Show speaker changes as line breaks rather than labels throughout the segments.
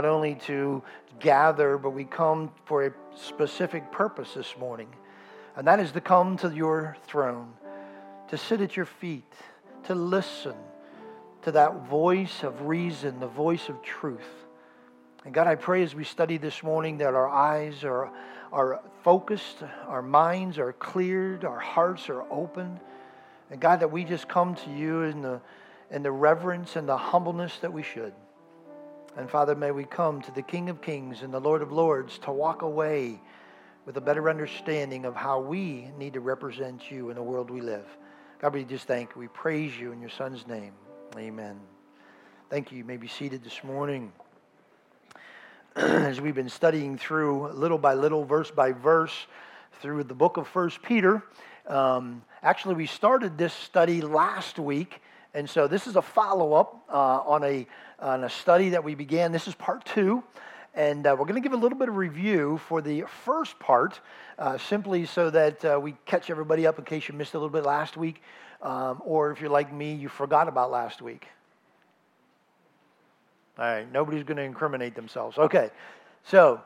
not only to gather, but we come for a specific purpose this morning. And that is to come to your throne, to sit at your feet, to listen to that voice of reason, the voice of truth. And God, I pray as we study this morning that our eyes are focused, our minds are cleared, our hearts are open. And God, that we just come to you in the reverence and the humbleness that we should. And Father, may we come to the King of Kings and the Lord of Lords to walk away with a better understanding of how we need to represent you in the world we live. God, we just thank you. We praise you in your Son's name. Amen. Thank you. You may be seated this morning. As we've been studying through little by little, verse by verse, through the book of 1 Peter. Actually, we started this study last week, and so this is a follow-up on a study that we began. This is part 2, and we're going to give a little bit of review for the first part, simply so that we catch everybody up in case you missed a little bit last week, or if you're like me, you forgot about last week. All right, nobody's going to incriminate themselves. Okay, so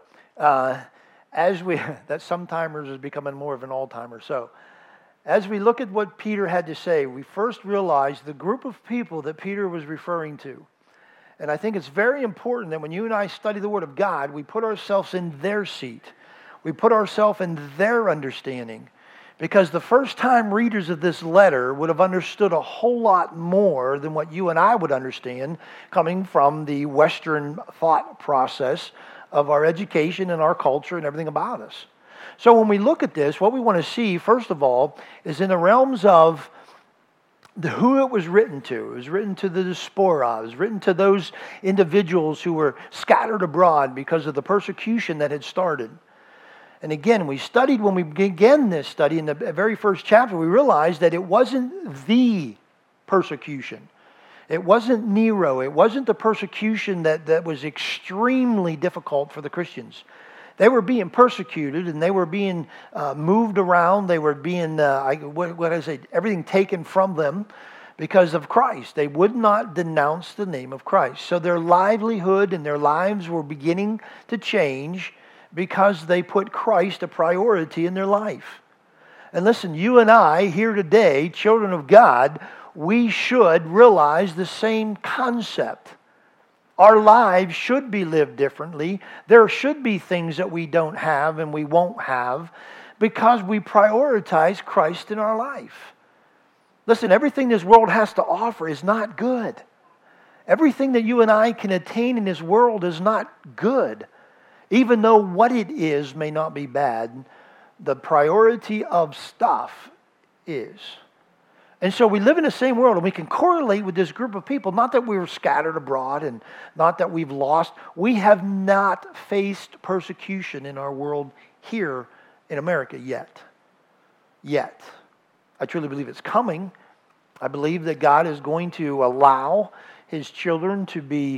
that sometimers is becoming more of an all-timer. So as we look at what Peter had to say, we first realize the group of people that Peter was referring to. And I think it's very important that when you and I study the Word of God, we put ourselves in their seat. We put ourselves in their understanding. Because the first-time readers of this letter would have understood a whole lot more than what you and I would understand coming from the Western thought process of our education and our culture and everything about us. So when we look at this, what we want to see, first of all, is in the realms of who it was written to. It was written to the diaspora. It was written to those individuals who were scattered abroad because of the persecution that had started. And again, we studied, when we began this study in the very first chapter, we realized that it wasn't the persecution. It wasn't Nero. It wasn't the persecution that was extremely difficult for the Christians. They were being persecuted and they were being moved around. They were being, everything taken from them because of Christ. They would not denounce the name of Christ. So their livelihood and their lives were beginning to change because they put Christ a priority in their life. And listen, you and I here today, children of God, we should realize the same concept. Our lives should be lived differently. There should be things that we don't have and we won't have because we prioritize Christ in our life. Listen, everything this world has to offer is not good. Everything that you and I can attain in this world is not good. Even though what it is may not be bad, the priority of stuff is. And so we live in the same world, and we can correlate with this group of people. Not that we were scattered abroad and not that we've lost. We have not faced persecution in our world here in America yet. Yet. I truly believe it's coming. I believe that God is going to allow His children to be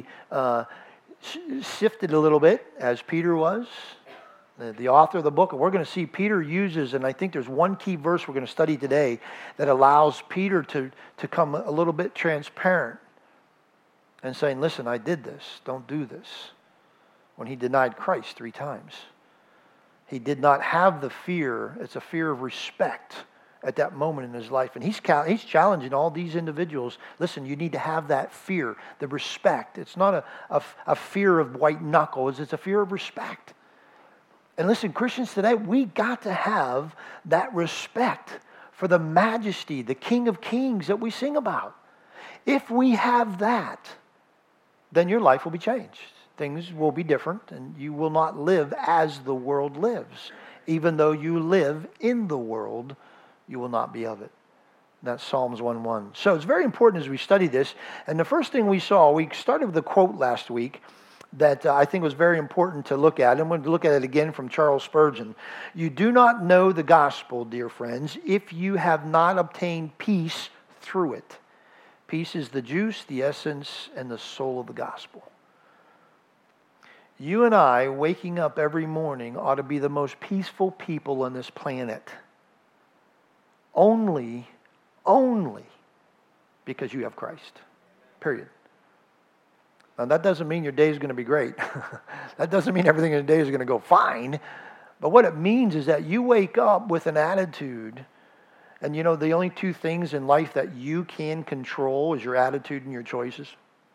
sifted a little bit, as Peter was, the author of the book. And we're going to see Peter uses, and I think there's one key verse we're going to study today that allows Peter to come a little bit transparent and saying, listen, I did this, don't do this. When he denied Christ 3 times. He did not have the fear. It's a fear of respect at that moment in his life. And he's challenging all these individuals. Listen, you need to have that fear, the respect. It's not a fear of white knuckles. It's a fear of respect. And listen, Christians today, we got to have that respect for the majesty, the King of Kings that we sing about. If we have that, then your life will be changed. Things will be different, and you will not live as the world lives. Even though you live in the world, you will not be of it. That's Psalms 1:1. So it's very important as we study this. And the first thing we saw, we started with a quote last week that I think was very important to look at. I'm going to look at it again from Charles Spurgeon. You do not know the gospel, dear friends, if you have not obtained peace through it. Peace is the juice, the essence, and the soul of the gospel. You and I, waking up every morning, ought to be the most peaceful people on this planet. Only because you have Christ. Period. Now, that doesn't mean your day is going to be great. That doesn't mean everything in the day is going to go fine. But what it means is that you wake up with an attitude. And you know, the only two things in life that you can control is your attitude and your choices.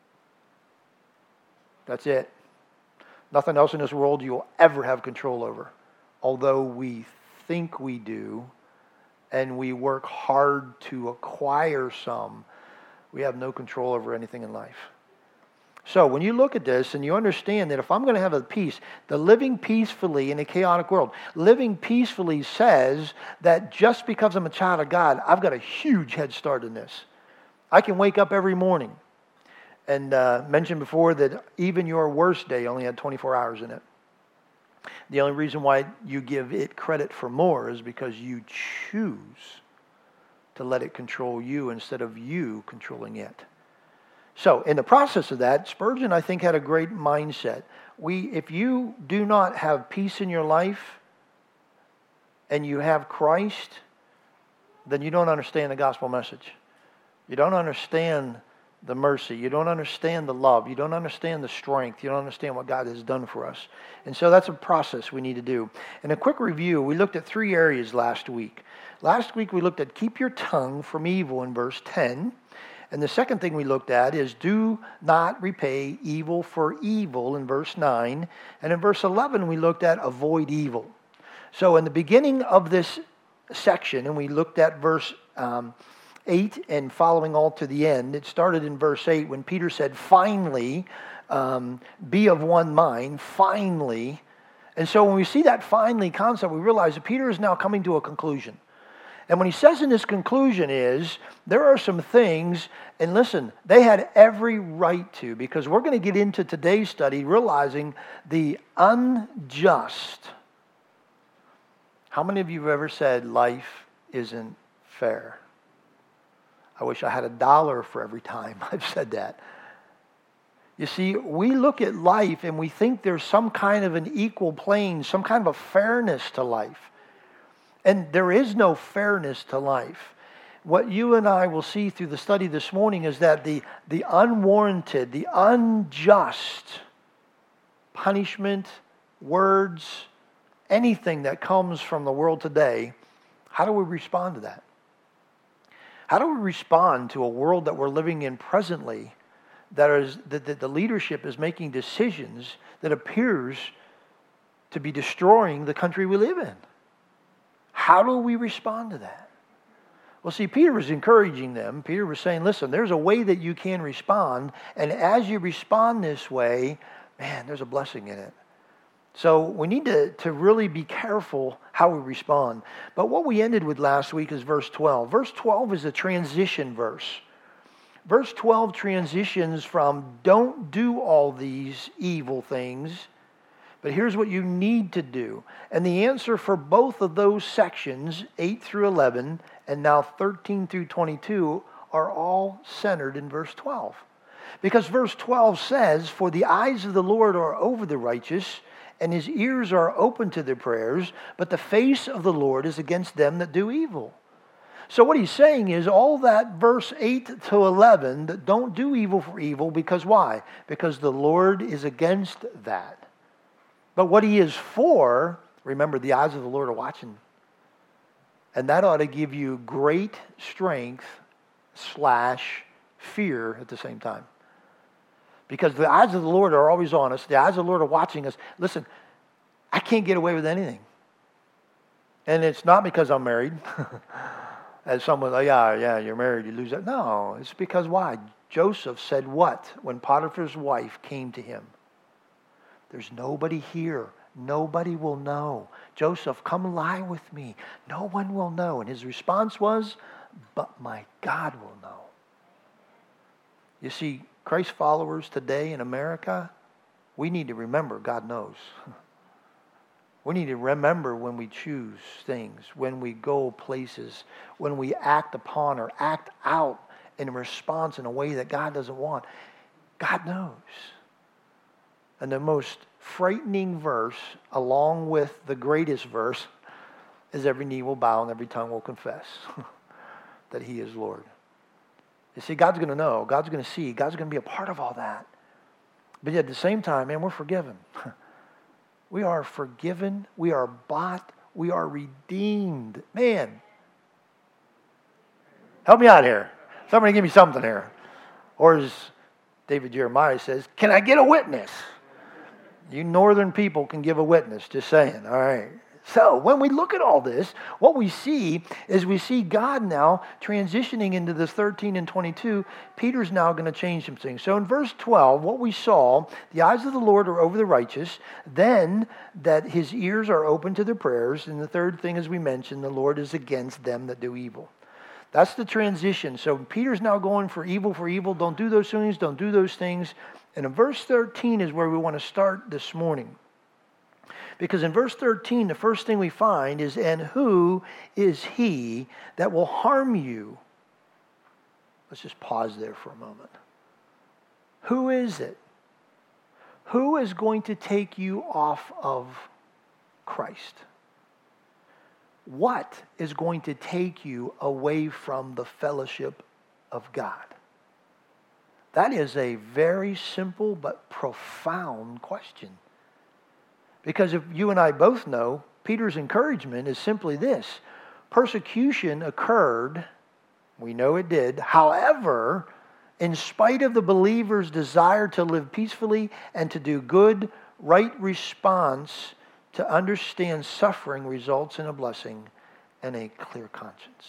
That's it. Nothing else in this world you'll ever have control over. Although we think we do, and we work hard to acquire some, we have no control over anything in life. So when you look at this and you understand that if I'm going to have a peace, the living peacefully in a chaotic world, living peacefully says that just because I'm a child of God, I've got a huge head start in this. I can wake up every morning and mentioned before that even your worst day only had 24 hours in it. The only reason why you give it credit for more is because you choose to let it control you instead of you controlling it. So in the process of that, Spurgeon, I think, had a great mindset. If you do not have peace in your life and you have Christ, then you don't understand the gospel message. You don't understand the mercy. You don't understand the love. You don't understand the strength. You don't understand what God has done for us. And so that's a process we need to do. In a quick review, we looked at 3 areas last week. Last week we looked at keep your tongue from evil in verse 10. And the second thing we looked at is do not repay evil for evil in verse 9. And in verse 11 we looked at avoid evil. So in the beginning of this section, and we looked at verse 8 and following all to the end, it started in verse 8 when Peter said, finally, be of one mind, finally. And so when we see that finally concept, we realize that Peter is now coming to a conclusion. And when he says in this conclusion is, there are some things, and listen, they had every right to, because we're going to get into today's study realizing the unjust. How many of you have ever said life isn't fair? I wish I had $1 for every time I've said that. You see, we look at life and we think there's some kind of an equal plane, some kind of a fairness to life. And there is no fairness to life. What you and I will see through the study this morning is that the unwarranted, the unjust punishment, words, anything that comes from the world today, how do we respond to that? How do we respond to a world that we're living in presently that the leadership is making decisions that appears to be destroying the country we live in? How do we respond to that? Well, see, Peter was encouraging them. Peter was saying, listen, there's a way that you can respond, and as you respond this way, man, there's a blessing in it. So we need to really be careful how we respond. But what we ended with last week is verse 12. Verse 12 is a transition verse. Verse 12 transitions from don't do all these evil things, but here's what you need to do. And the answer for both of those sections, 8 through 11, and now 13 through 22, are all centered in verse 12. Because verse 12 says, for the eyes of the Lord are over the righteous, and his ears are open to their prayers, but the face of the Lord is against them that do evil. So what he's saying is all that verse 8 to 11, that don't do evil for evil, because why? Because the Lord is against that. But what he is for, remember, the eyes of the Lord are watching. And that ought to give you great strength / fear at the same time. Because the eyes of the Lord are always on us. The eyes of the Lord are watching us. Listen, I can't get away with anything. And it's not because I'm married. As someone, yeah, you're married, you lose that. No, it's because why? Joseph said what when Potiphar's wife came to him? There's nobody here. Nobody will know. Joseph, come lie with me. No one will know. And his response was, but my God will know. You see, Christ followers today in America, we need to remember God knows. We need to remember when we choose things, when we go places, when we act upon or act out in response in a way that God doesn't want. God knows. And the most frightening verse, along with the greatest verse, is every knee will bow and every tongue will confess that he is Lord. You see, God's going to know. God's going to see. God's going to be a part of all that. But yet at the same time, man, we're forgiven. We are forgiven. We are bought. We are redeemed. Man, help me out here. Somebody give me something here. Or as David Jeremiah says, can I get a witness? You northern people can give a witness, just saying. All right. So when we look at all this, what we see is we see God now transitioning into this 13 and 22. Peter's now going to change some things. So in verse 12, what we saw, the eyes of the Lord are over the righteous, then that his ears are open to their prayers. And the third thing, as we mentioned, the Lord is against them that do evil. That's the transition. So Peter's now going for evil. Don't do those things. Don't do those things. And in verse 13 is where we want to start this morning. Because in verse 13, the first thing we find is, and who is he that will harm you? Let's just pause there for a moment. Who is it? Who is going to take you off of Christ? What is going to take you away from the fellowship of God? That is a very simple but profound question. Because if you and I both know, Peter's encouragement is simply this. Persecution occurred, we know it did. However, in spite of the believer's desire to live peacefully and to do good, right response to understand suffering results in a blessing and a clear conscience.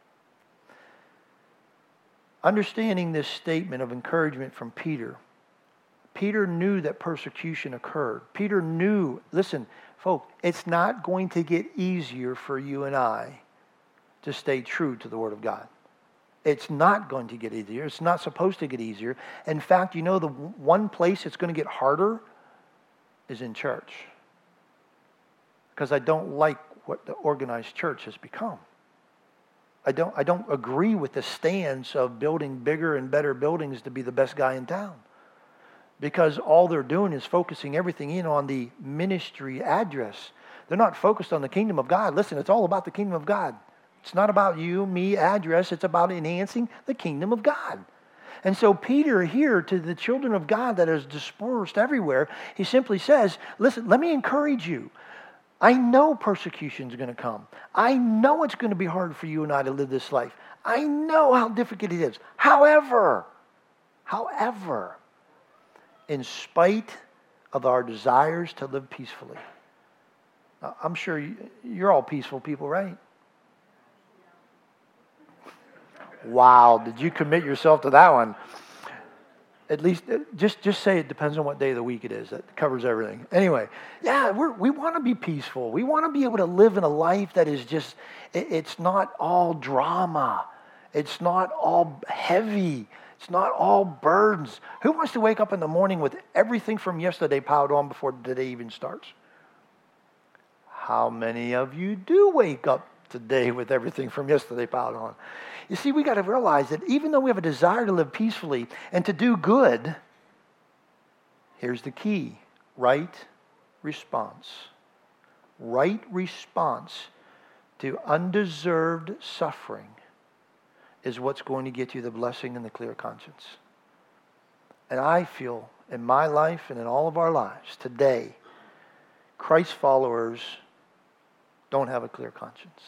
Understanding this statement of encouragement from Peter, Peter knew that persecution occurred. Peter knew, listen, folks, it's not going to get easier for you and I to stay true to the Word of God. It's not going to get easier. It's not supposed to get easier. In fact, you know the one place it's going to get harder is in church. Because I don't like what the organized church has become. I don't agree with the stance of building bigger and better buildings to be the best guy in town. Because all they're doing is focusing everything in on the ministry address. They're not focused on the kingdom of God. Listen, it's all about the kingdom of God. It's not about you, me, address. It's about enhancing the kingdom of God. And so Peter here to the children of God that is dispersed everywhere, he simply says, listen, let me encourage you. I know persecution is going to come. I know it's going to be hard for you and I to live this life. I know how difficult it is. However, in spite of our desires to live peacefully. I'm sure you're all peaceful people, right? Wow, did you commit yourself to that one? At least, just say it depends on what day of the week it is. That covers everything. Anyway, yeah, we want to be peaceful. We want to be able to live in a life that is just, it's not all drama. It's not all heavy. It's not all burdens. Who wants to wake up in the morning with everything from yesterday piled on before the day even starts? How many of you do wake up today with everything from yesterday piled on? You see, we got to realize that even though we have a desire to live peacefully and to do good, here's the key: right response. Right response to undeserved suffering is what's going to get you the blessing and the clear conscience. And I feel in my life and in all of our lives today, Christ followers don't have a clear conscience.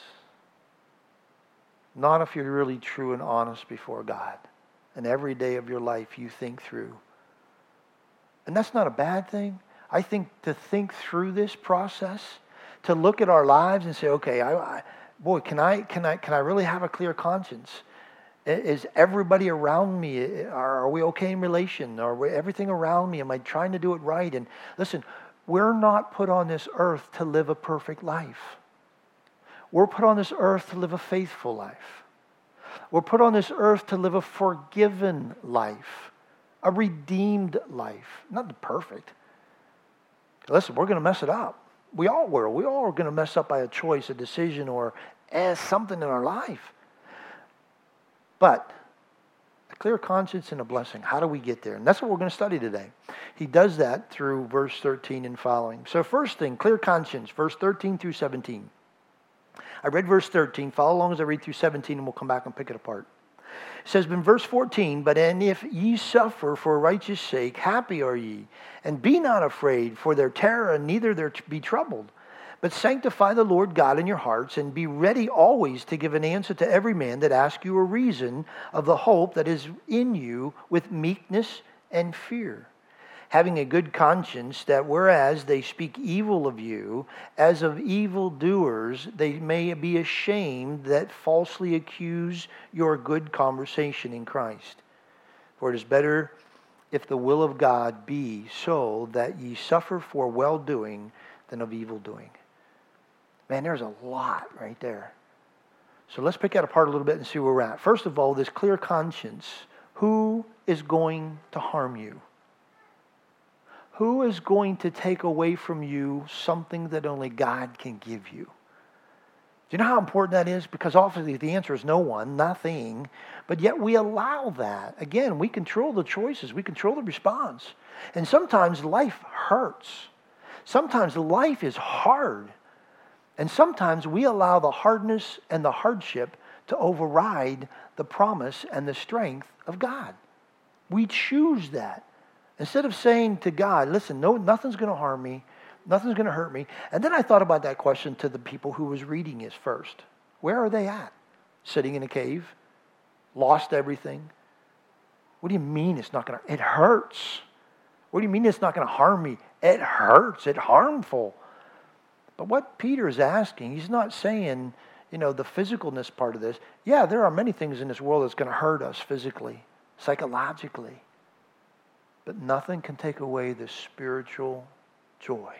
Not if you're really true and honest before God. And every day of your life you think through. And that's not a bad thing. I think to think through this process, to look at our lives and say, okay, can I really have a clear conscience? Is everybody around me, are we okay in relation? Everything around me, am I trying to do it right? And listen, we're not put on this earth to live a perfect life. We're put on this earth to live a faithful life. We're put on this earth to live a forgiven life, a redeemed life, not the perfect. Listen, we're going to mess it up. We all will. We all are going to mess up by a choice, a decision, or something in our life. But a clear conscience and a blessing, how do we get there? And that's what we're going to study today. He does that through verse 13 and following. So first thing, clear conscience, verse 13 through 17. I read verse 13. Follow along as I read through 17, and we'll come back and pick it apart. It says in verse 14, but and if ye suffer for righteous sake, happy are ye, and be not afraid for their terror, and neither there be troubled. But sanctify the Lord God in your hearts, and be ready always to give an answer to every man that asks you a reason of the hope that is in you with meekness and fear, having a good conscience, that whereas they speak evil of you, as of evildoers, they may be ashamed that falsely accuse your good conversation in Christ. For it is better, if the will of God be so, that ye suffer for well-doing than of evil-doing. Man, there's a lot right there. So let's pick that apart a little bit and see where we're at. First of all, this clear conscience. Who is going to harm you? Who is going to take away from you something that only God can give you? Do you know how important that is? Because obviously the answer is no one, nothing. But yet we allow that. Again, we control the choices. We control the response. And sometimes life hurts. Sometimes life is hard. And sometimes we allow the hardness and the hardship to override the promise and the strength of God. We choose that. Instead of saying to God, listen, no, nothing's going to harm me, nothing's going to hurt me. And then I thought about that question to the people who was reading it first. Where are they at? Sitting in a cave? Lost everything? What do you mean it's not going to? It hurts. What do you mean it's not going to harm me? It hurts. It's harmful. But what Peter is asking, he's not saying, the physicalness part of this. Yeah, there are many things in this world that's going to hurt us physically, psychologically. But nothing can take away the spiritual joy.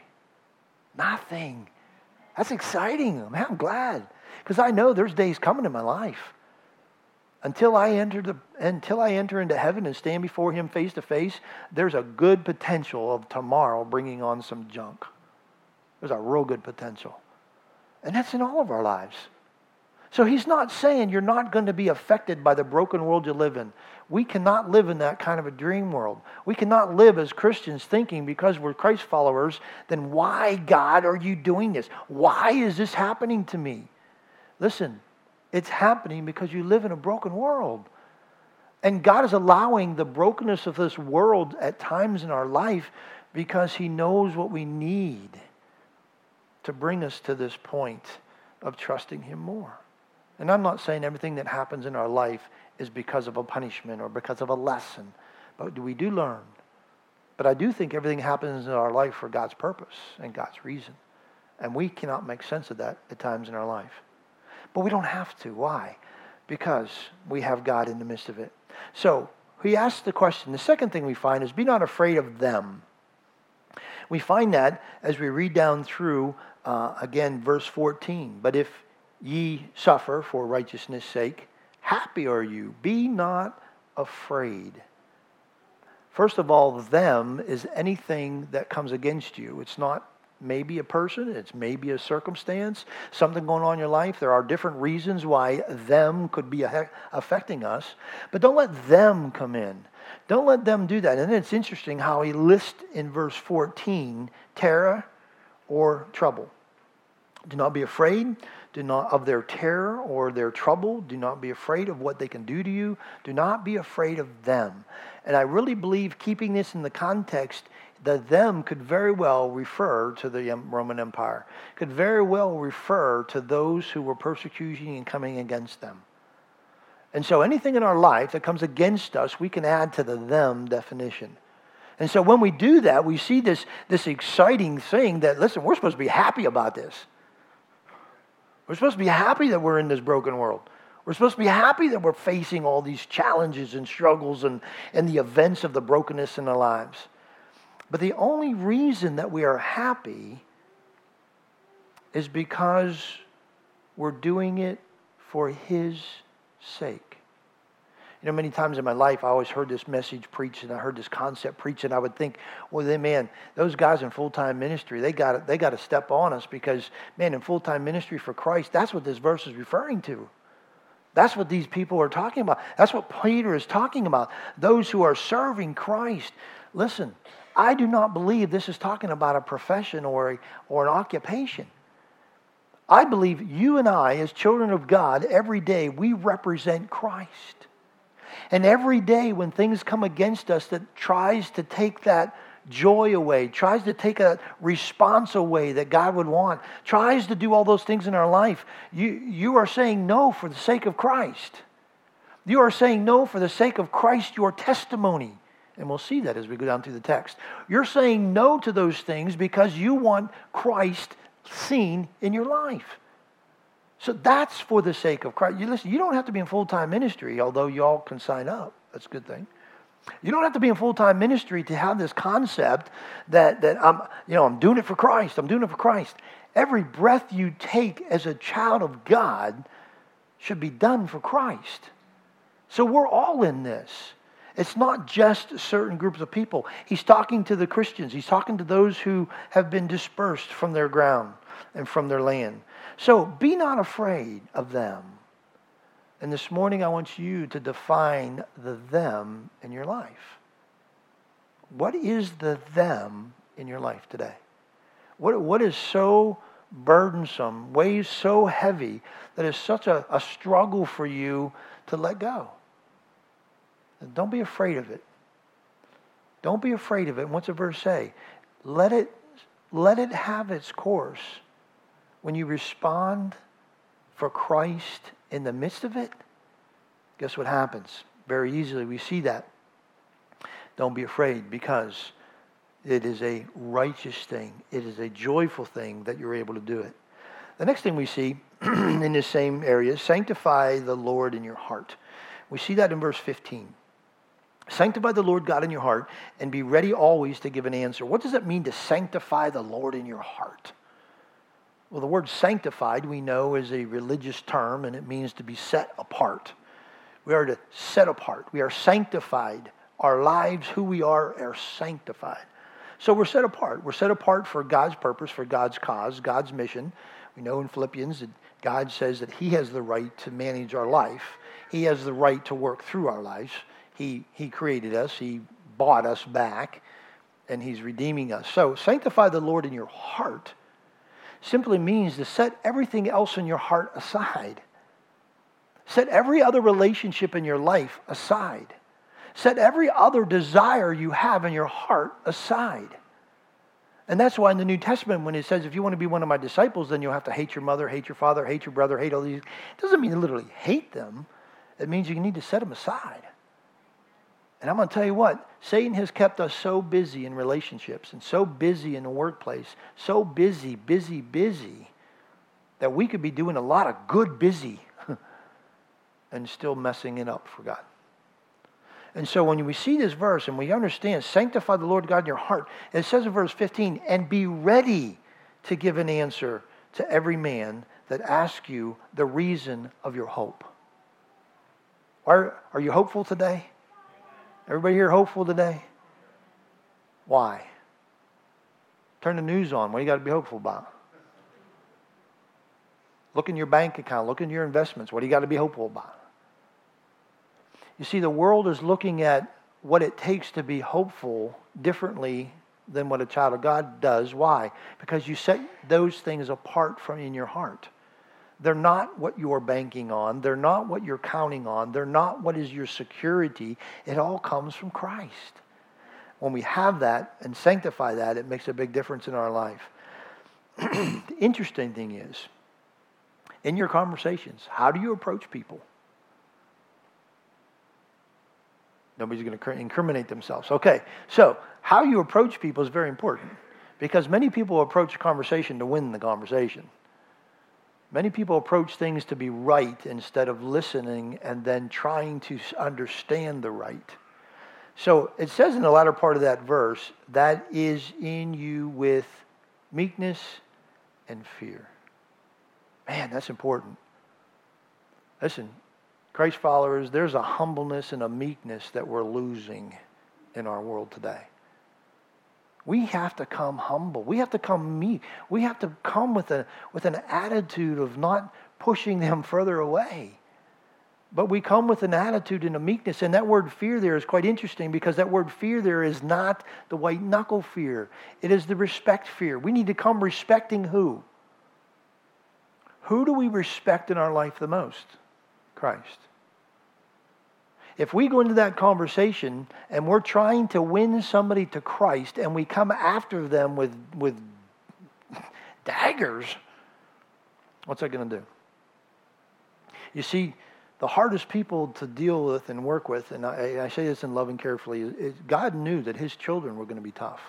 Nothing. That's exciting. Man, I'm glad. Because I know there's days coming in my life. Until I enter into heaven and stand before Him face to face, there's a good potential of tomorrow bringing on some junk. There's a real good potential. And that's in all of our lives. So He's not saying you're not going to be affected by the broken world you live in. We cannot live in that kind of a dream world. We cannot live as Christians thinking because we're Christ followers, then why, God, are you doing this? Why is this happening to me? Listen, it's happening because you live in a broken world. And God is allowing the brokenness of this world at times in our life because He knows what we need to bring us to this point of trusting Him more. And I'm not saying everything that happens in our life is because of a punishment or because of a lesson. But we do learn. But I do think everything happens in our life for God's purpose and God's reason. And we cannot make sense of that at times in our life. But we don't have to. Why? Because we have God in the midst of it. So he asks the question. The second thing we find is be not afraid of them. We find that as we read down through, again, verse 14. But if ye suffer for righteousness' sake, happy are you. Be not afraid. First of all, them is anything that comes against you. It's not maybe a person. It's maybe a circumstance, something going on in your life. There are different reasons why them could be affecting us. But don't let them come in. Don't let them do that. And then it's interesting how he lists in verse 14, terror or trouble. Do not be afraid. Do not of their terror or their trouble. Do not be afraid of what they can do to you. Do not be afraid of them. And I really believe keeping this in the context, that them could very well refer to the Roman Empire. Could very well refer to those who were persecuting and coming against them. And so anything in our life that comes against us, we can add to the them definition. And so when we do that, we see this exciting thing that, listen, we're supposed to be happy about this. We're supposed to be happy that we're in this broken world. We're supposed to be happy that we're facing all these challenges and struggles and the events of the brokenness in our lives. But the only reason that we are happy is because we're doing it for His sake. You know, many times in my life, I always heard this message preached and I heard this concept preached, and I would think, well, then, man, those guys in full-time ministry, they got to step on us because, man, in full-time ministry for Christ, that's what this verse is referring to. That's what these people are talking about. That's what Peter is talking about. Those who are serving Christ. Listen, I do not believe this is talking about a profession or an occupation. I believe you and I, as children of God, every day we represent Christ. And every day when things come against us that tries to take that joy away, tries to take a response away that God would want, tries to do all those things in our life, you are saying no for the sake of Christ. You are saying no for the sake of Christ, your testimony. And we'll see that as we go down through the text. You're saying no to those things because you want Christ seen in your life. So that's for the sake of Christ. Listen, you don't have to be in full-time ministry, although you all can sign up. That's a good thing. You don't have to be in full-time ministry to have this concept that I'm doing it for Christ. I'm doing it for Christ. Every breath you take as a child of God should be done for Christ. So we're all in this. It's not just certain groups of people. He's talking to the Christians. He's talking to those who have been dispersed from their ground and from their land. So be not afraid of them. And this morning I want you to define the them in your life. What is the them in your life today? What is so burdensome, weighs so heavy, that is such a struggle for you to let go? And don't be afraid of it. Don't be afraid of it. And what's the verse say? Let it have its course. When you respond for Christ in the midst of it, guess what happens? Very easily we see that. Don't be afraid, because it is a righteous thing. It is a joyful thing that you're able to do it. The next thing we see in this same area, sanctify the Lord in your heart. We see that in verse 15. Sanctify the Lord God in your heart and be ready always to give an answer. What does it mean to sanctify the Lord in your heart? Well, the word sanctified, we know, is a religious term, and it means to be set apart. We are to set apart. We are sanctified. Our lives, who we are sanctified. So we're set apart. We're set apart for God's purpose, for God's cause, God's mission. We know in Philippians that God says that He has the right to manage our life. He has the right to work through our lives. He created us. He bought us back, and He's redeeming us. So sanctify the Lord in your heart simply means to set everything else in your heart aside. Set every other relationship in your life aside. Set every other desire you have in your heart aside. And that's why in the New Testament, when it says, if you want to be one of my disciples, then you'll have to hate your mother, hate your father, hate your brother, hate all these. It doesn't mean you literally hate them. It means you need to set them aside. And I'm going to tell you what, Satan has kept us so busy in relationships and so busy in the workplace, so busy, that we could be doing a lot of good busy and still messing it up for God. And so when we see this verse and we understand, sanctify the Lord God in your heart, it says in verse 15, and be ready to give an answer to every man that asks you the reason of your hope. Are you hopeful today? Everybody here hopeful today? Why? Turn the news on. What do you got to be hopeful about? Look in your bank account. Look in your investments. What do you got to be hopeful about? You see, the world is looking at what it takes to be hopeful differently than what a child of God does. Why? Because you set those things apart from in your heart. They're not what you're banking on. They're not what you're counting on. They're not what is your security. It all comes from Christ. When we have that and sanctify that, it makes a big difference in our life. The interesting thing is, in your conversations, how do you approach people? Nobody's going to incriminate themselves. Okay, so how you approach people is very important, because many people approach a conversation to win the conversation. Many people approach things to be right instead of listening and then trying to understand the right. So it says in the latter part of that verse, that is in you with meekness and fear. Man, that's important. Listen, Christ followers, there's a humbleness and a meekness that we're losing in our world today. We have to come humble. We have to come meek. We have to come with an attitude of not pushing them further away. But we come with an attitude and a meekness. And that word fear there is quite interesting, because that word fear there is not the white knuckle fear. It is the respect fear. We need to come respecting who? Who do we respect in our life the most? Christ. If we go into that conversation and we're trying to win somebody to Christ and we come after them with daggers, what's that going to do? You see, the hardest people to deal with and work with, and I say this in love and carefully, is God knew that his children were going to be tough.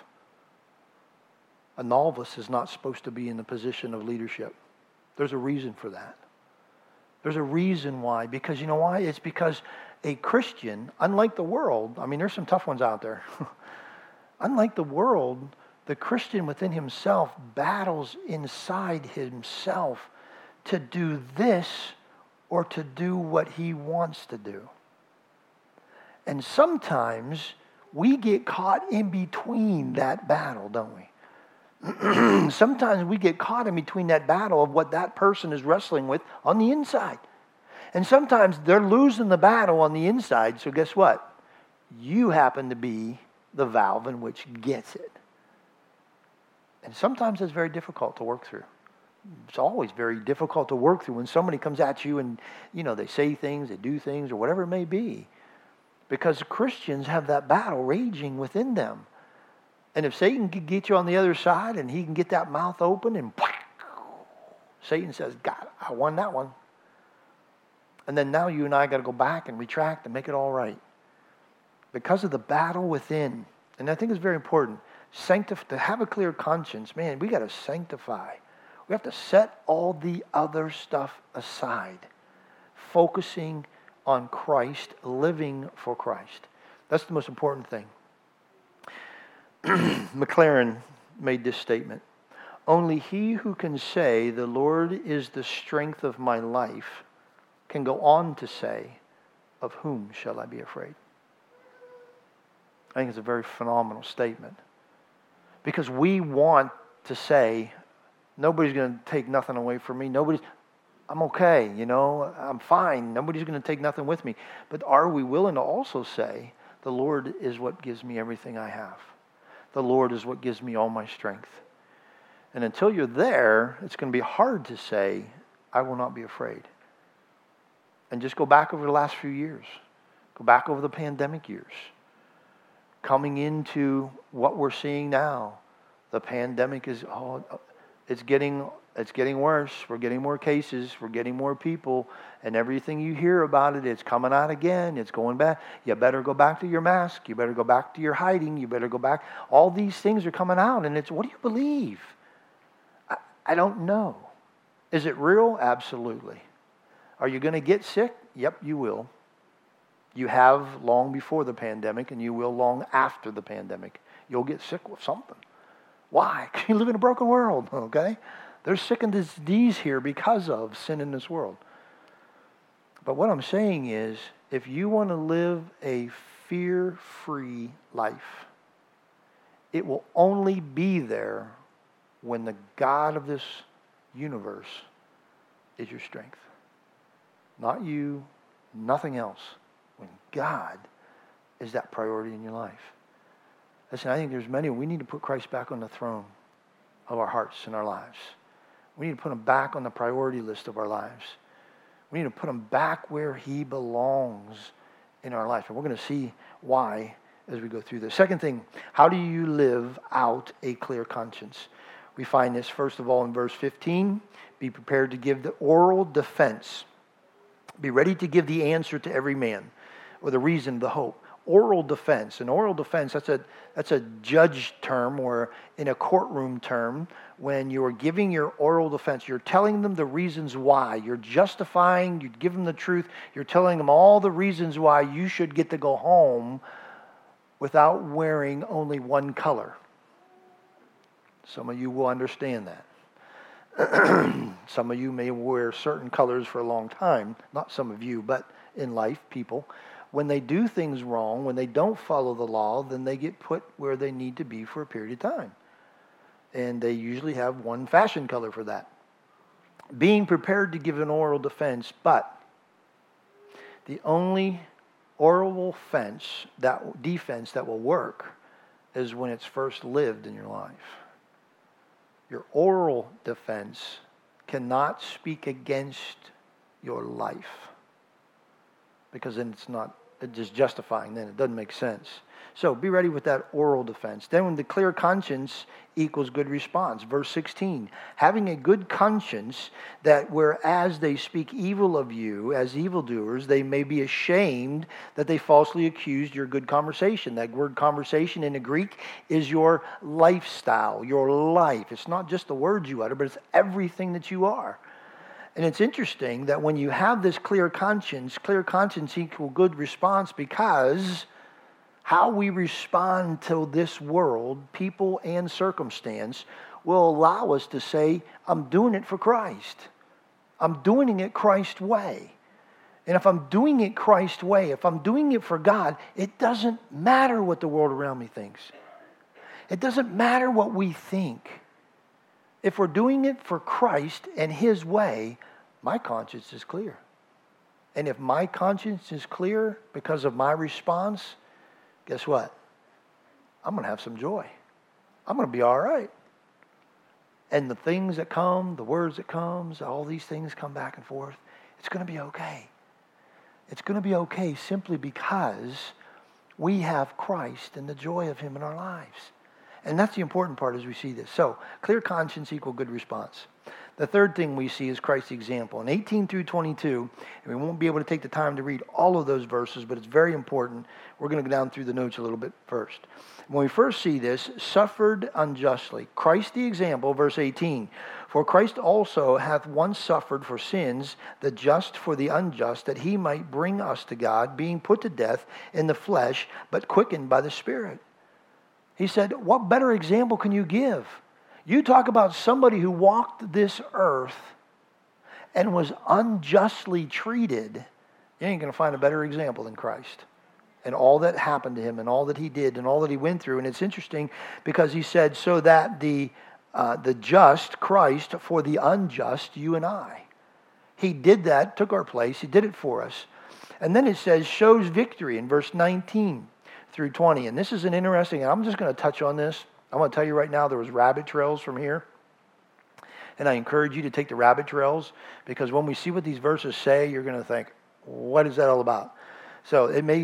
A novice is not supposed to be in the position of leadership. There's a reason for that. There's a reason why. Because you know why? It's because a Christian, unlike the world, I mean, there's some tough ones out there. Unlike the world, the Christian within himself battles inside himself to do this or to do what he wants to do. And sometimes we get caught in between that battle, don't we? Sometimes we get caught in between that battle of what that person is wrestling with on the inside. And sometimes they're losing the battle on the inside, so guess what? You happen to be the valve in which gets it. And sometimes it's very difficult to work through. It's always very difficult to work through when somebody comes at you and, they say things, they do things, or whatever it may be. Because Christians have that battle raging within them. And if Satan can get you on the other side and he can get that mouth open and Satan says, God, I won that one. And then now you and I got to go back and retract and make it all right. Because of the battle within. And I think it's very important. To have a clear conscience, man, we got to sanctify. We have to set all the other stuff aside. Focusing on Christ, living for Christ. That's the most important thing. McLaren made this statement. Only he who can say, the Lord is the strength of my life, can go on to say, of whom shall I be afraid? I think it's a very phenomenal statement. Because we want to say, nobody's going to take nothing away from me. I'm okay, I'm fine. Nobody's going to take nothing with me. But are we willing to also say, the Lord is what gives me everything I have? The Lord is what gives me all my strength. And until you're there, it's going to be hard to say, I will not be afraid. And just go back over the last few years. Go back over the pandemic years. Coming into what we're seeing now. The pandemic is, it's getting worse. We're getting more cases. We're getting more people. And everything you hear about it, it's coming out again. It's going back. You better go back to your mask. You better go back to your hiding. You better go back. All these things are coming out. And it's, what do you believe? I don't know. Is it real? Absolutely. Are you going to get sick? Yep, you will. You have long before the pandemic, and you will long after the pandemic. You'll get sick with something. Why? Because you live in a broken world, okay? There's sickness and disease here because of sin in this world. But what I'm saying is, if you want to live a fear-free life, it will only be there when the God of this universe is your strength. Not you, nothing else. When God is that priority in your life. Listen, I think there's many. We need to put Christ back on the throne of our hearts and our lives. We need to put him back on the priority list of our lives. We need to put him back where he belongs in our life. And we're going to see why as we go through this. Second thing, how do you live out a clear conscience? We find this, first of all, in verse 15. Be prepared to give the oral defense. Be ready to give the answer to every man, or the reason, the hope. Oral defense. An oral defense, that's a judge term, or in a courtroom term, when you're giving your oral defense, you're telling them the reasons why. You're justifying, you give them the truth, you're telling them all the reasons why you should get to go home without wearing only one color. Some of you will understand that. Some of you may wear certain colors for a long time. Not some of you, but in life, people. When they do things wrong, when they don't follow the law, then they get put where they need to be for a period of time. And they usually have one fashion color for that. Being prepared to give an oral defense, but the only oral defense that will work is when it's first lived in your life. Your oral defense cannot speak against your life, because then it's not It's just justifying then. It doesn't make sense. So be ready with that oral defense. Then when the clear conscience equals good response. Verse 16, having a good conscience, that whereas they speak evil of you as evildoers, they may be ashamed that they falsely accused your good conversation. That word conversation in the Greek is your lifestyle, your life. It's not just the words you utter, but it's everything that you are. And it's interesting that when you have this clear conscience equals good response, because how we respond to this world, people and circumstance, will allow us to say, I'm doing it for Christ. I'm doing it Christ's way. And if I'm doing it Christ's way, if I'm doing it for God, it doesn't matter what the world around me thinks. It doesn't matter what we think. If we're doing it for Christ and His way, my conscience is clear. And if my conscience is clear because of my response, guess what? I'm going to have some joy. I'm going to be all right. And the things that come, the words that comes, all these things come back and forth. It's going to be okay. It's going to be okay simply because we have Christ and the joy of Him in our lives. And that's the important part as we see this. So, clear conscience equal good response. The third thing we see is Christ's example. In 18 through 22, and we won't be able to take the time to read all of those verses, but it's very important. We're going to go down through the notes a little bit first. When we first see this, suffered unjustly. Christ the example, verse 18. For Christ also hath once suffered for sins, the just for the unjust, that He might bring us to God, being put to death in the flesh, but quickened by the Spirit. He said, what better example can you give? You talk about somebody who walked this earth and was unjustly treated. You ain't going to find a better example than Christ. And all that happened to Him and all that He did and all that He went through. And it's interesting because He said, so that the just, Christ, for the unjust, you and I. He did that, took our place. He did it for us. And then it says, shows victory in verse 19 through 20. And this is an interesting, I'm just going to touch on this. I'm going to tell you right now, there was rabbit trails from here. And I encourage you to take the rabbit trails, because when we see what these verses say, you're going to think, what is that all about? So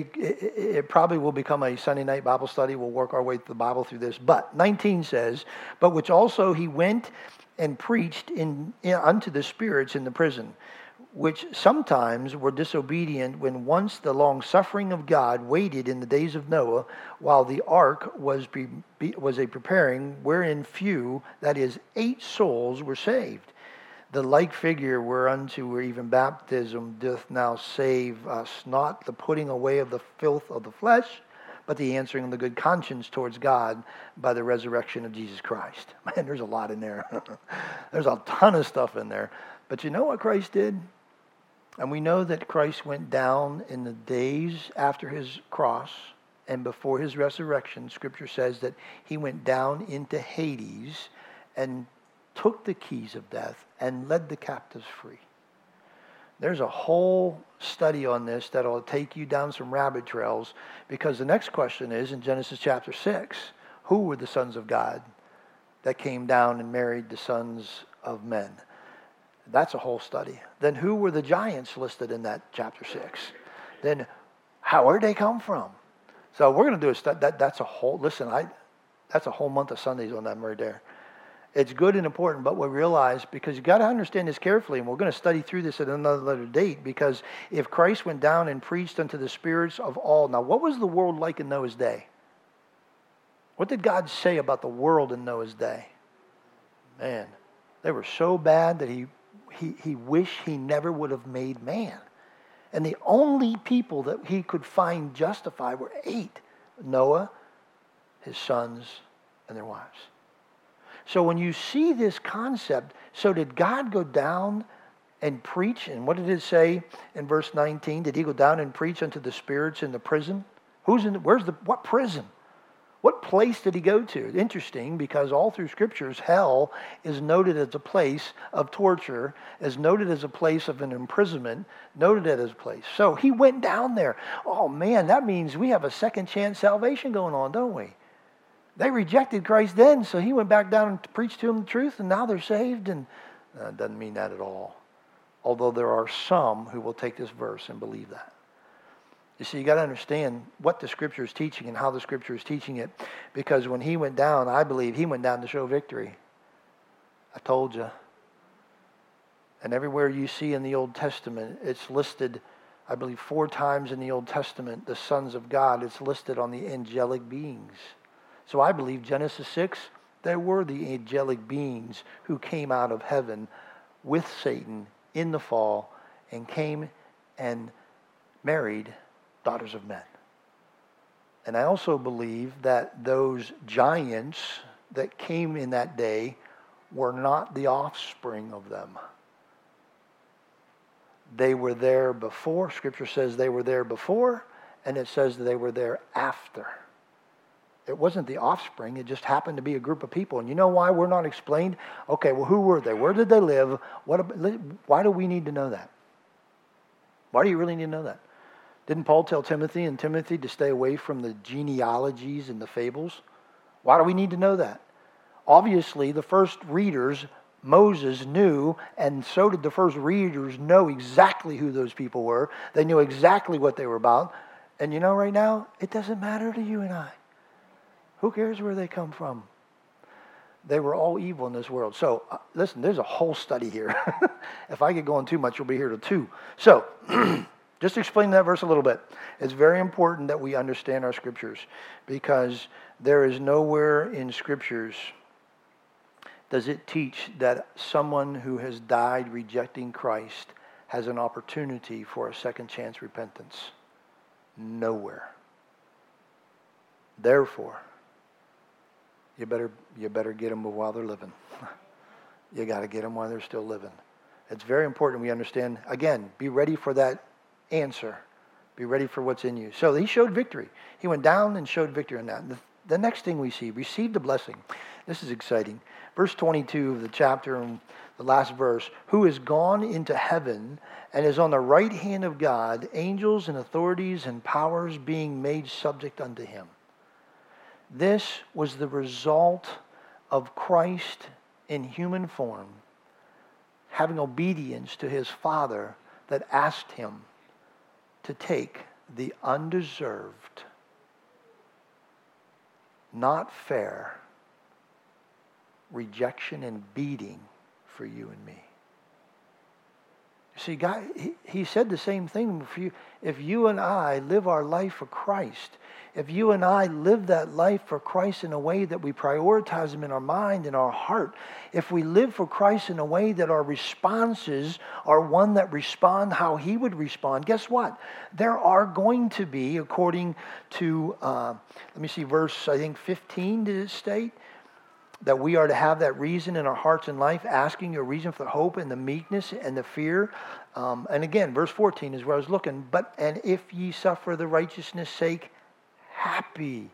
it probably will become a Sunday night Bible study. We'll work our way through the Bible through this. But 19 says, but which also He went and preached unto the spirits in the prison, which sometimes were disobedient, when once the long suffering of God waited in the days of Noah, while the ark was a preparing, wherein few, that is 8 souls, were saved. The like figure whereunto where even baptism doth now save us, not the putting away of the filth of the flesh, but the answering of the good conscience towards God by the resurrection of Jesus Christ. Man, there's a lot in there. There's a ton of stuff in there. But you know what Christ did? And we know that Christ went down in the days after His cross and before His resurrection. Scripture says that He went down into Hades and took the keys of death and led the captives free. There's a whole study on this that'll take you down some rabbit trails, because the next question is in Genesis chapter 6, who were the sons of God that came down and married the sons of men? That's a whole study. Then who were the giants listed in that chapter 6? Then where did they come from? So we're going to do a study. That's a whole, that's a whole month of Sundays on that right there. It's good and important, but we realize, because you got to understand this carefully, and we're going to study through this at another date, because if Christ went down and preached unto the spirits of all, now what was the world like in Noah's day? What did God say about the world in Noah's day? Man, they were so bad that he wished He never would have made man. And the only people that He could find justified were 8. Noah, his sons, and their wives. So when you see this concept, so did God go down and preach? And what did it say in verse 19? Did He go down and preach unto the spirits in the prison? What prison? What place did He go to? Interesting, because all through Scriptures, hell is noted as a place of torture, is noted as a place of an imprisonment, noted as a place. So He went down there. Oh man, that means we have a second chance salvation going on, don't we? They rejected Christ then, so He went back down and preached to them the truth, and now they're saved. And it doesn't mean that at all. Although there are some who will take this verse and believe that. You see, you got to understand what the Scripture is teaching and how the Scripture is teaching it. Because when he went down, I believe he went down to show victory. I told you. And everywhere you see in the Old Testament, it's listed, I believe 4 times in the Old Testament, the sons of God, it's listed on the angelic beings. So I believe Genesis 6, there were the angelic beings who came out of heaven with Satan in the fall and came and married daughters of men. And I also believe that those giants that came in that day were not the offspring of them. They were there before. Scripture says they were there before, and it says they were there after. It wasn't the offspring. It just happened to be a group of people. And you know why we're not explained? Okay, well, who were they? Where did they live? Why do we need to know that? Why do you really need to know that? Didn't Paul tell Timothy to stay away from the genealogies and the fables? Why do we need to know that? Obviously, the first readers, Moses knew, and so did the first readers know exactly who those people were. They knew exactly what they were about. And you know, right now, it doesn't matter to you and I. Who cares where they come from? They were all evil in this world. So, listen, there's a whole study here. If I get going too much, you'll be here till 2. So, just explain that verse a little bit. It's very important that we understand our Scriptures, because there is nowhere in Scriptures does it teach that someone who has died rejecting Christ has an opportunity for a second chance repentance. Nowhere. Therefore, you better get them while they're living. You got to get them while they're still living. It's very important we understand. Again, be ready for that answer. Be ready for what's in you. So he showed victory. He went down and showed victory in that. The next thing we see, received a blessing. This is exciting. Verse 22 of the chapter, and the last verse, who is gone into heaven and is on the right hand of God, angels and authorities and powers being made subject unto him. This was the result of Christ in human form, having obedience to his Father that asked him to take the undeserved, not fair rejection and beating for you and me. See, God, he said the same thing for you. If you and I live our life for Christ, if you and I live that life for Christ in a way that we prioritize Him in our mind and our heart, if we live for Christ in a way that our responses are one that respond how He would respond, guess what? There are going to be, according to, verse, I think 15 did it state? That we are to have that reason in our hearts and life, asking your reason for the hope and the meekness and the fear. And again, verse 14 is where I was looking. And if ye suffer the righteousness' sake, happy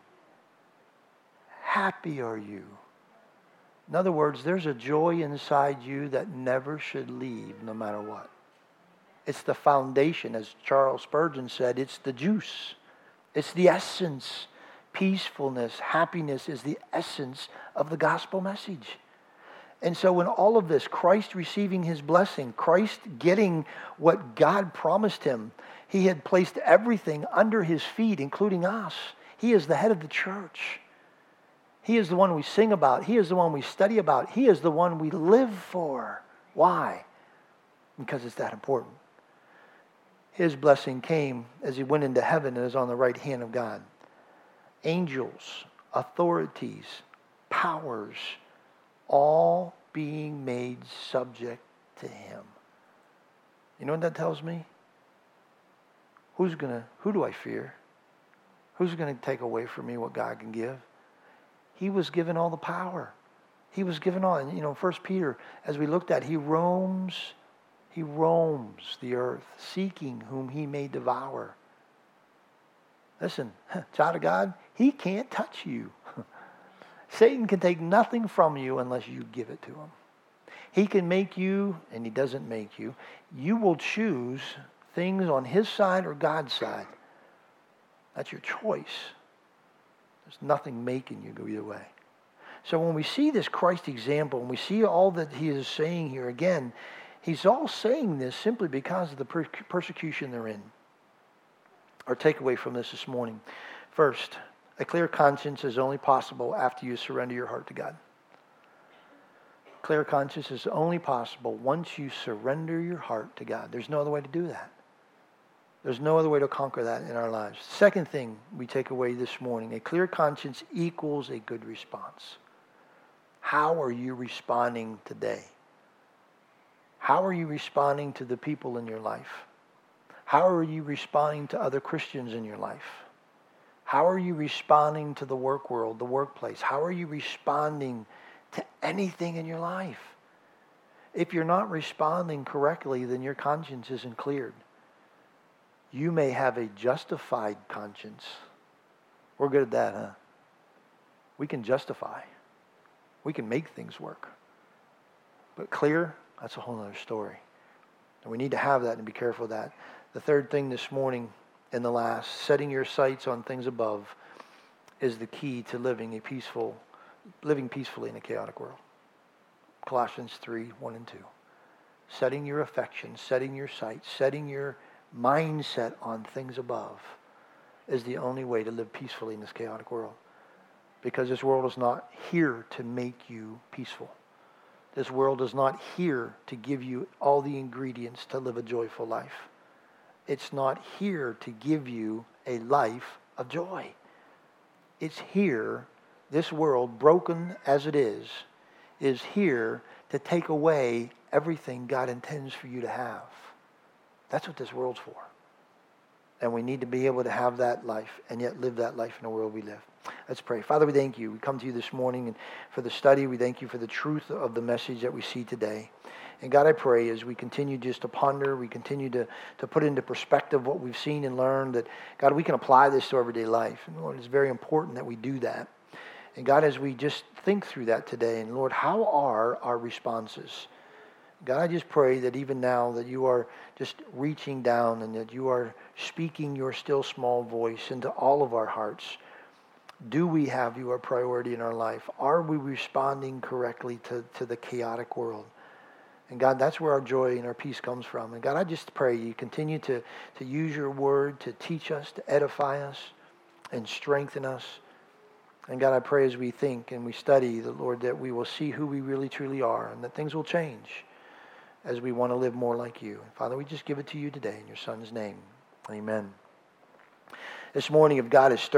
are you. In other words, there's a joy inside you that never should leave, no matter what. It's the foundation, as Charles Spurgeon said. It's the juice. It's the essence. Peacefulness, happiness is the essence of the gospel message. And so in all of this, Christ receiving His blessing, Christ getting what God promised Him, He had placed everything under His feet, including us. He is the head of the church. He is the one we sing about. He is the one we study about. He is the one we live for. Why? Because it's that important. His blessing came as He went into heaven and is on the right hand of God. Angels, authorities, powers, all being made subject to Him. You know what that tells me? Who do I fear? Who's going to take away from me what God can give? He was given all the power. He was given all. And 1 Peter, as we looked at, He roams the earth, seeking whom He may devour. Listen, child of God, He can't touch you. Satan can take nothing from you unless you give it to him. He can make you, and he doesn't make you. You will choose things on his side or God's side. That's your choice. There's nothing making you go either way. So when we see this Christ example, and we see all that he is saying here, again, he's all saying this simply because of the persecution they're in. Our takeaway from this morning. First, a clear conscience is only possible after you surrender your heart to God. Clear conscience is only possible once you surrender your heart to God. There's no other way to do that. There's no other way to conquer that in our lives. Second thing we take away this morning, a clear conscience equals a good response. How are you responding today? How are you responding to the people in your life? How are you responding to other Christians in your life? How are you responding to the work world, the workplace? How are you responding to anything in your life? If you're not responding correctly, then your conscience isn't cleared. You may have a justified conscience. We're good at that, huh? We can justify. We can make things work. But clear, that's a whole other story. And we need to have that and be careful of that. The third thing this morning and the last, setting your sights on things above, is the key to living peacefully in a chaotic world. Colossians 3:1-2. Setting your affections, setting your sights, setting your mindset on things above is the only way to live peacefully in this chaotic world. Because this world is not here to make you peaceful. This world is not here to give you all the ingredients to live a joyful life. It's not here to give you a life of joy. It's here, this world, broken as it is here to take away everything God intends for you to have. That's what this world's for. And we need to be able to have that life and yet live that life in the world we live. Let's pray. Father, we thank you. We come to you this morning and for the study. We thank you for the truth of the message that we see today. And God, I pray as we continue just to ponder, we continue to put into perspective what we've seen and learned, that, God, we can apply this to everyday life. And Lord, it's very important that we do that. And God, as we just think through that today, and Lord, how are our responses? God, I just pray that even now that you are just reaching down and that you are speaking your still small voice into all of our hearts. Do we have you a priority in our life? Are we responding correctly to the chaotic world? And God, that's where our joy and our peace comes from. And God, I just pray you continue to use your word to teach us, to edify us, and strengthen us. And God, I pray as we think and we study, the Lord, that we will see who we really truly are and that things will change as we want to live more like you. Father, we just give it to you today in your Son's name. Amen. This morning, if God is stirring